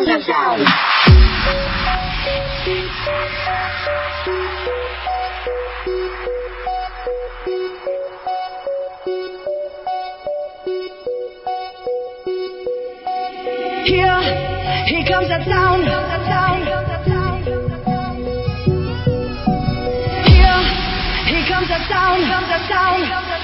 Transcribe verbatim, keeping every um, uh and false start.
comes the sound. Here, here comes the sound, the sound, the sound. Here, here comes the sound, the sound.